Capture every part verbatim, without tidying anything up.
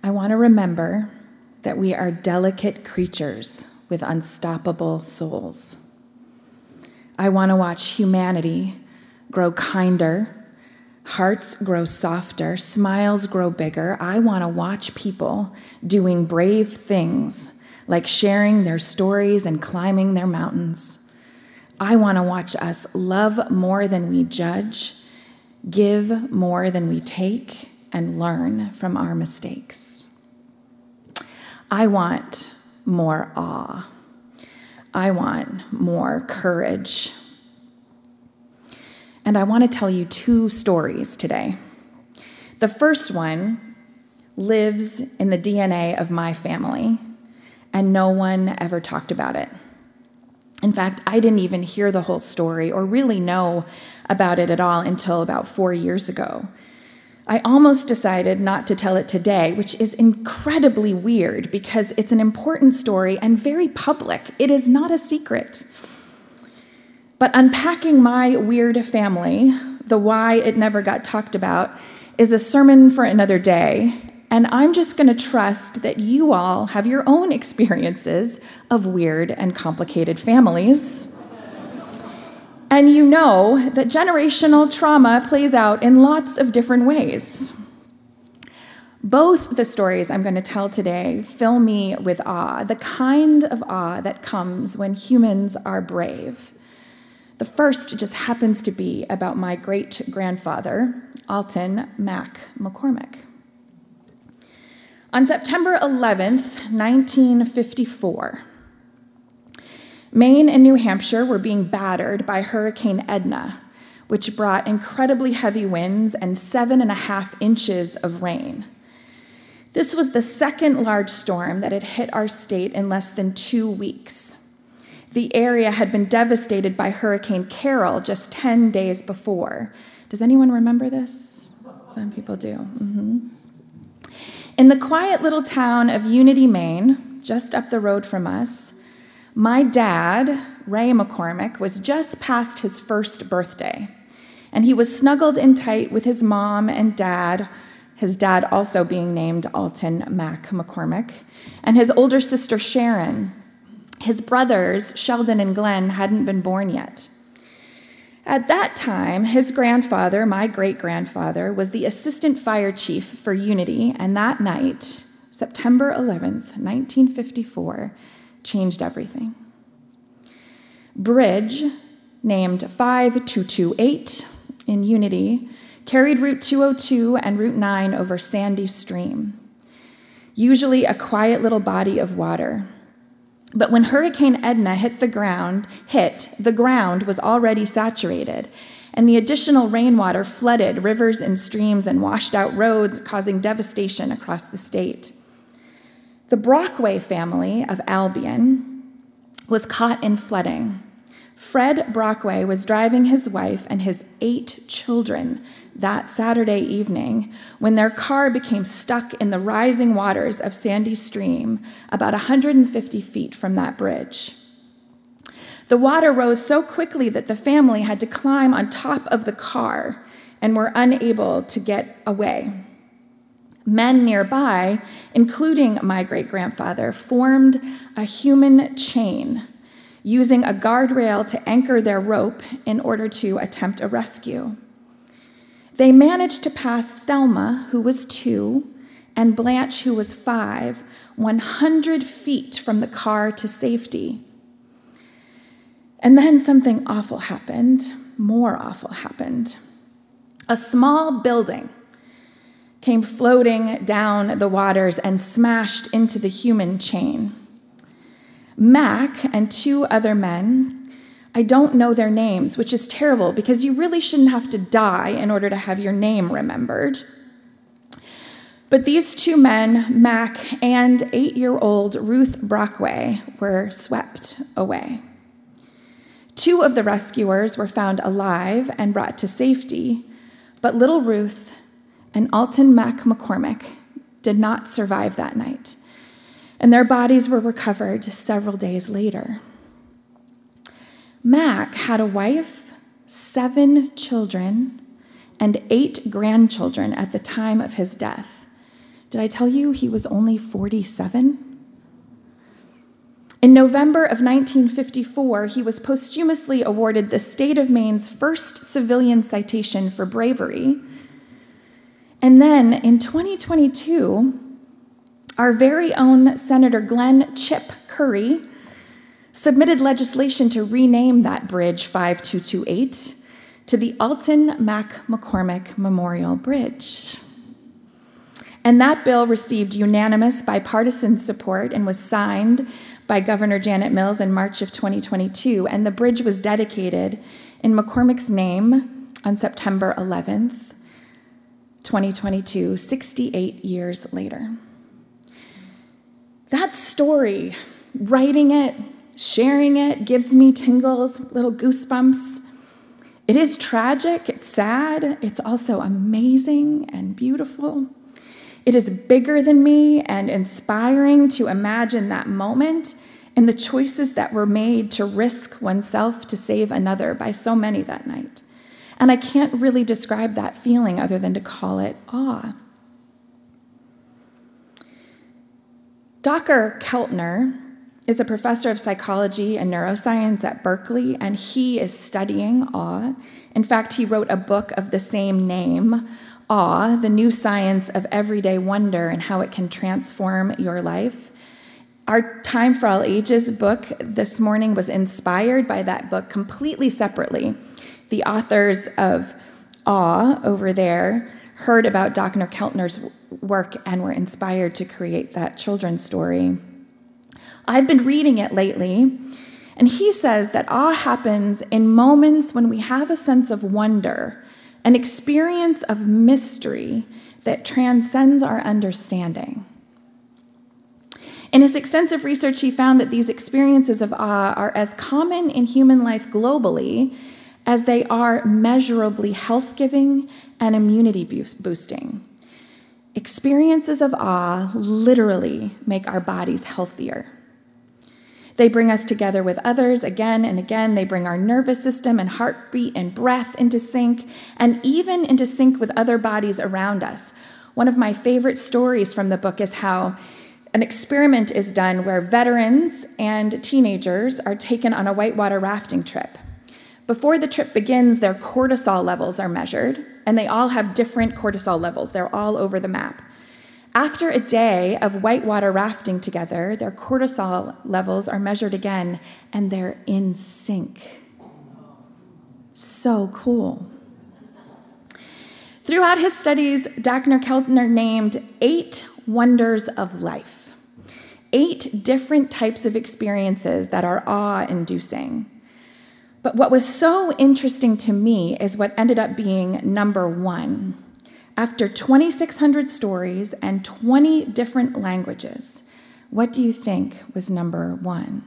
I want to remember that we are delicate creatures with unstoppable souls. I want to watch humanity grow kinder, hearts grow softer, smiles grow bigger. I want to watch people doing brave things like sharing their stories and climbing their mountains. I want to watch us love more than we judge, give more than we take, and learn from our mistakes. I want more awe. I want more courage. And I want to tell you two stories today. The first one lives in the D N A of my family, and no one ever talked about it. In fact, I didn't even hear the whole story or really know about it at all until about four years ago. I almost decided not to tell it today, which is incredibly weird because it's an important story and very public. It is not a secret. But unpacking my weird family, the why it never got talked about, is a sermon for another day. And I'm just going to trust that you all have your own experiences of weird and complicated families. And you know that generational trauma plays out in lots of different ways. Both the stories I'm going to tell today fill me with awe, the kind of awe that comes when humans are brave. The first just happens to be about my great-grandfather, Alton Mac McCormick. On September eleventh, nineteen fifty-four, Maine and New Hampshire were being battered by Hurricane Edna, which brought incredibly heavy winds and seven and a half inches of rain. This was the second large storm that had hit our state in less than two weeks. The area had been devastated by Hurricane Carol just ten days before. Does anyone remember this? Some people do. Mm-hmm. In the quiet little town of Unity, Maine, just up the road from us, my dad, Ray McCormick, was just past his first birthday, and he was snuggled in tight with his mom and dad, his dad also being named Alton Mac McCormick, and his older sister Sharon. His brothers, Sheldon and Glenn, hadn't been born yet. At that time, his grandfather, my great-grandfather, was the assistant fire chief for Unity, and that night, September eleventh, nineteen fifty-four, changed everything. Bridge, named five two two eight in Unity, carried Route two oh two and Route nine over Sandy Stream, usually a quiet little body of water. But when Hurricane Edna hit the ground, hit, the ground was already saturated, and the additional rainwater flooded rivers and streams and washed out roads, causing devastation across the state. The Brockway family of Albion was caught in flooding. Fred Brockway was driving his wife and his eight children that Saturday evening when their car became stuck in the rising waters of Sandy Stream about one hundred fifty feet from that bridge. The water rose so quickly that the family had to climb on top of the car and were unable to get away. Men nearby, including my great-grandfather, formed a human chain, using a guardrail to anchor their rope in order to attempt a rescue. They managed to pass Thelma, who was two, and Blanche, who was five, one hundred feet from the car to safety. And then something awful happened, more awful happened. A small building came floating down the waters and smashed into the human chain. Mac and two other men, I don't know their names, which is terrible because you really shouldn't have to die in order to have your name remembered. But these two men, Mac and eight-year-old Ruth Brockway, were swept away. Two of the rescuers were found alive and brought to safety, but little Ruth and Alton Mac McCormick did not survive that night, and their bodies were recovered several days later. Mac had a wife, seven children, and eight grandchildren at the time of his death, Did I tell you he was only forty-seven? In November of nineteen fifty-four, he was posthumously awarded the state of Maine's first civilian citation for bravery. And then in twenty twenty-two, our very own Senator Glenn Chip Curry submitted legislation to rename that bridge five two two eight to the Alton Mac McCormick Memorial Bridge. And that bill received unanimous bipartisan support and was signed by Governor Janet Mills in March of twenty twenty-two, and the bridge was dedicated in McCormick's name on September eleventh, twenty twenty-two, sixty-eight years later. That story, writing it, sharing it, gives me tingles, little goosebumps. It is tragic, it's sad, it's also amazing and beautiful. It is bigger than me and inspiring to imagine that moment and the choices that were made to risk oneself to save another by so many that night. And I can't really describe that feeling other than to call it awe. Doctor Keltner is a professor of psychology and neuroscience at Berkeley, and he is studying awe. In fact, he wrote a book of the same name, Awe, the New Science of Everyday Wonder and How It Can Transform Your Life. Our Time for All Ages book this morning was inspired by that book completely separately. The authors of Awe over there heard about Doctor Keltner's work and were inspired to create that children's story. I've been reading it lately, and he says that awe happens in moments when we have a sense of wonder, an experience of mystery that transcends our understanding. In his extensive research, he found that these experiences of awe are as common in human life globally as they are measurably health-giving and immunity boosting. Experiences of awe literally make our bodies healthier. They bring us together with others again and again. They bring our nervous system and heartbeat and breath into sync, and even into sync with other bodies around us. One of my favorite stories from the book is how an experiment is done where veterans and teenagers are taken on a whitewater rafting trip. Before the trip begins, their cortisol levels are measured, and they all have different cortisol levels. They're all over the map. After a day of whitewater rafting together, their cortisol levels are measured again, and they're in sync. So cool. Throughout his studies, Doctor Keltner named eight wonders of life, eight different types of experiences that are awe-inducing. But what was so interesting to me is what ended up being number one. After twenty-six hundred stories and twenty different languages, what do you think was number one?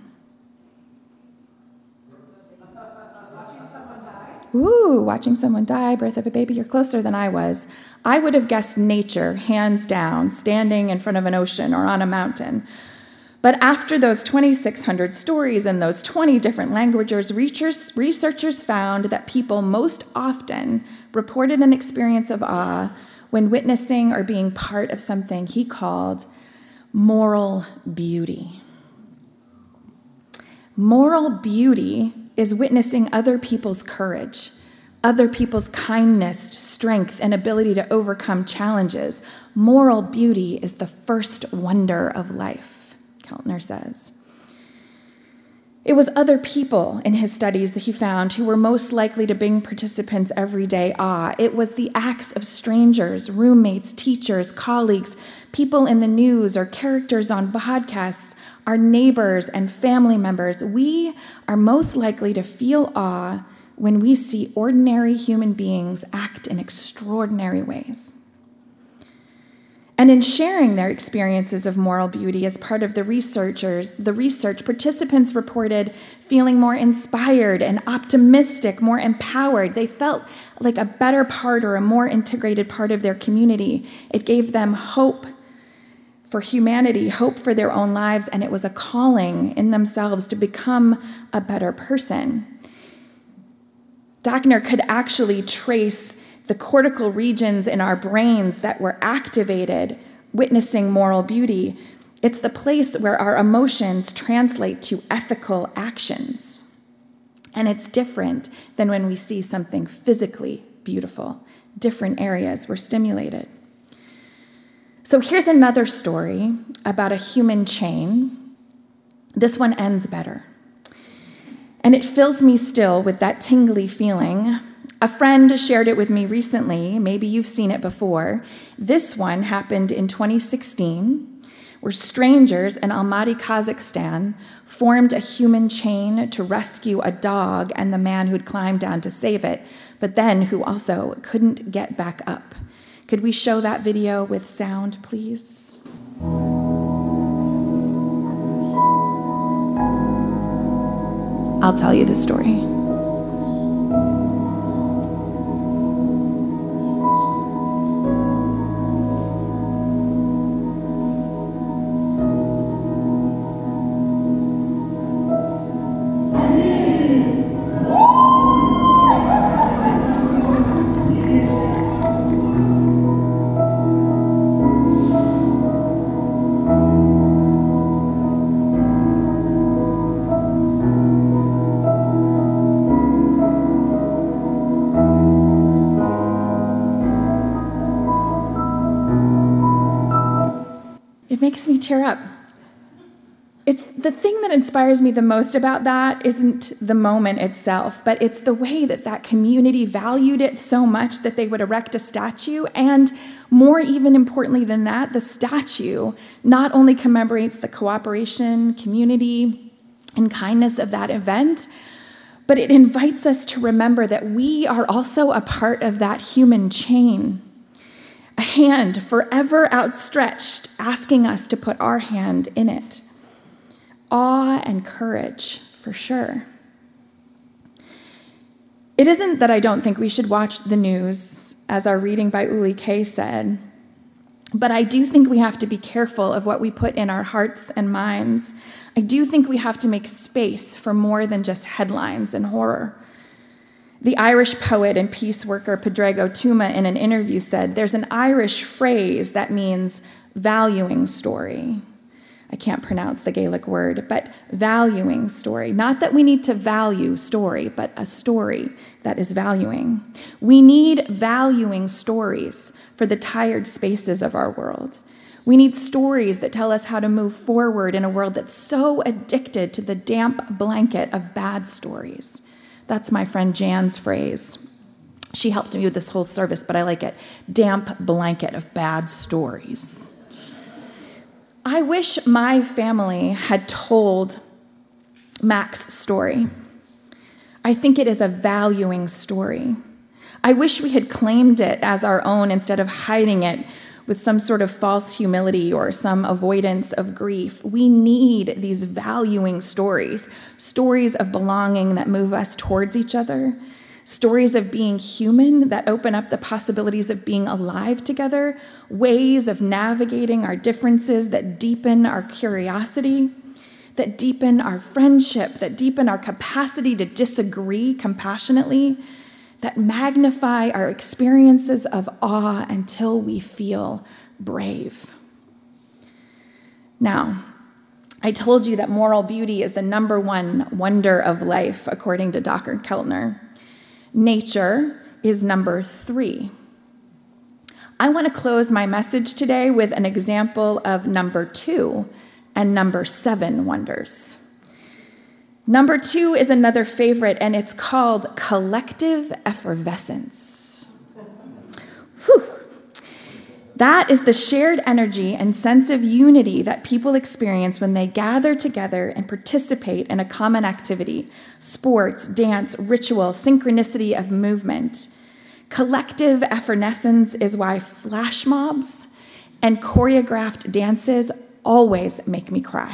Watching someone die. Ooh, watching someone die, birth of a baby. You're closer than I was. I would have guessed nature, hands down, standing in front of an ocean or on a mountain. But after those twenty-six hundred stories and those twenty different languages, researchers found that people most often reported an experience of awe when witnessing or being part of something he called moral beauty. Moral beauty is witnessing other people's courage, other people's kindness, strength, and ability to overcome challenges. Moral beauty is the first wonder of life, Keltner says. It was other people in his studies that he found who were most likely to bring participants' everyday awe. It was the acts of strangers, roommates, teachers, colleagues, people in the news, or characters on podcasts, our neighbors and family members. We are most likely to feel awe when we see ordinary human beings act in extraordinary ways. And in sharing their experiences of moral beauty as part of the researchers, the research, participants reported feeling more inspired and optimistic, more empowered. They felt like a better part or a more integrated part of their community. It gave them hope for humanity, hope for their own lives, and it was a calling in themselves to become a better person. Doctor could actually trace the cortical regions in our brains that were activated witnessing moral beauty, it's the place where our emotions translate to ethical actions. And it's different than when we see something physically beautiful. Different areas were stimulated. So here's another story about a human chain. This one ends better. And it fills me still with that tingly feeling. A friend shared it with me recently. Maybe you've seen it before. This one happened in twenty sixteen, where strangers in Almaty, Kazakhstan, formed a human chain to rescue a dog and the man who'd climbed down to save it, but then who also couldn't get back up. Could we show that video with sound, please? I'll tell you the story. Makes me tear up. It's the thing that inspires me the most about that isn't the moment itself, but it's the way that that community valued it so much that they would erect a statue. And more even importantly than that, the statue not only commemorates the cooperation, community, and kindness of that event, but it invites us to remember that we are also a part of that human chain. A hand forever outstretched, asking us to put our hand in it. Awe and courage, for sure. It isn't that I don't think we should watch the news, as our reading by Uli Kay said, but I do think we have to be careful of what we put in our hearts and minds. I do think we have to make space for more than just headlines and horror. The Irish poet and peace worker Padraig Tuama in an interview said, there's an Irish phrase that means valuing story. I can't pronounce the Gaelic word, but valuing story. Not that we need to value story, but a story that is valuing. We need valuing stories for the tired spaces of our world. We need stories that tell us how to move forward in a world that's so addicted to the damp blanket of bad stories. That's my friend Jan's phrase. She helped me with this whole service, but I like it. Damp blanket of bad stories. I wish my family had told Mac's story. I think it is a valuing story. I wish we had claimed it as our own instead of hiding it with some sort of false humility or some avoidance of grief. We need these valuing stories, stories of belonging that move us towards each other, stories of being human that open up the possibilities of being alive together, ways of navigating our differences that deepen our curiosity, that deepen our friendship, that deepen our capacity to disagree compassionately, that magnify our experiences of awe until we feel brave. Now, I told you that moral beauty is the number one wonder of life, according to Doctor Keltner. Nature is number three. I want to close my message today with an example of number two and number seven wonders. Number two is another favorite, and it's called collective effervescence. Whew. That is the shared energy and sense of unity that people experience when they gather together and participate in a common activity, sports, dance, ritual, synchronicity of movement. Collective effervescence is why flash mobs and choreographed dances always make me cry.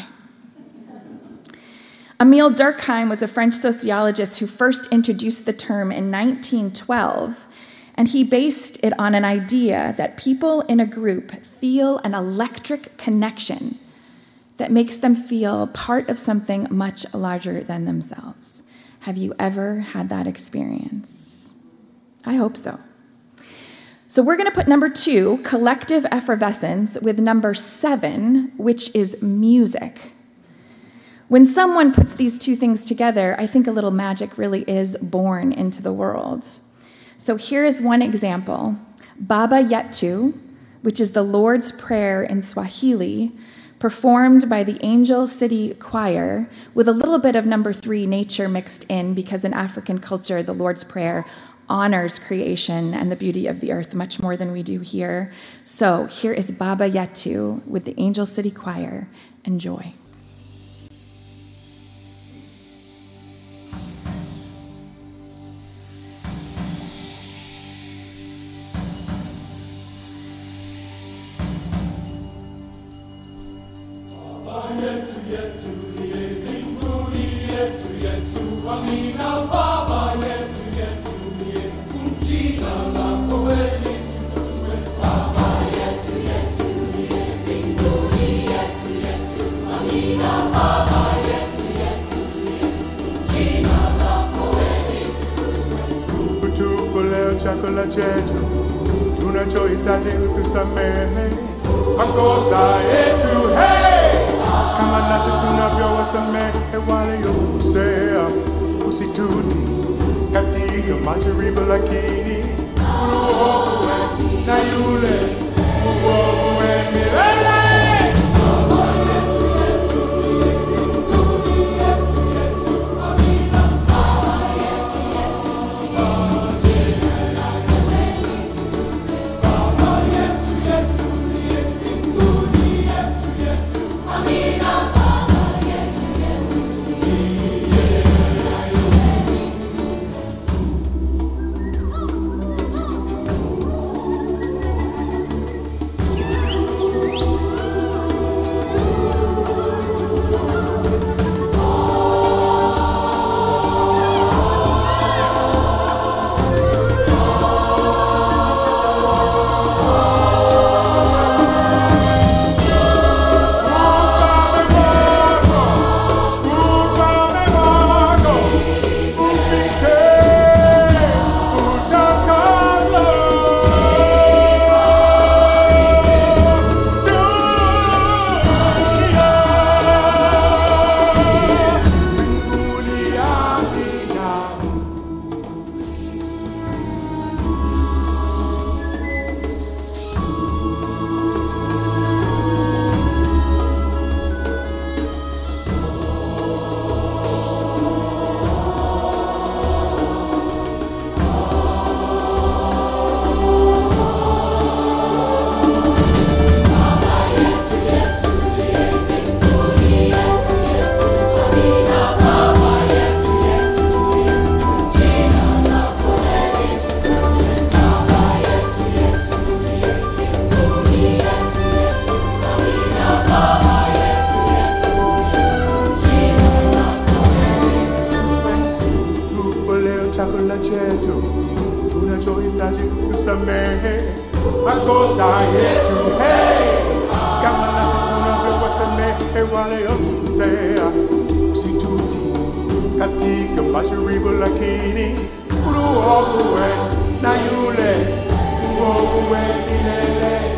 Émile Durkheim was a French sociologist who first introduced the term in nineteen twelve, and he based it on an idea that people in a group feel an electric connection that makes them feel part of something much larger than themselves. Have you ever had that experience? I hope so. So we're going to put number two, collective effervescence, with number seven, which is music. When someone puts these two things together, I think a little magic really is born into the world. So here is one example. Baba Yetu, which is the Lord's Prayer in Swahili, performed by the Angel City Choir, with a little bit of number three, nature, mixed in, because in African culture, the Lord's Prayer honors creation and the beauty of the earth much more than we do here. So here is Baba Yetu with the Angel City Choir. Enjoy. Chakula chetu tunachohitaji utusamehe makosa yetu, hey, kama nasi tunavyowasamehe waliokosea, usituti katika majaribu, lakini utuokoe na yule uokoe milele. Chakula chetu tunachohitaji kusamehe makosa yetu, hey, kama nasi tunavyowasamehe waliokosea, usituti katika majaribu, lakini utuokoe na yule uokoe milele.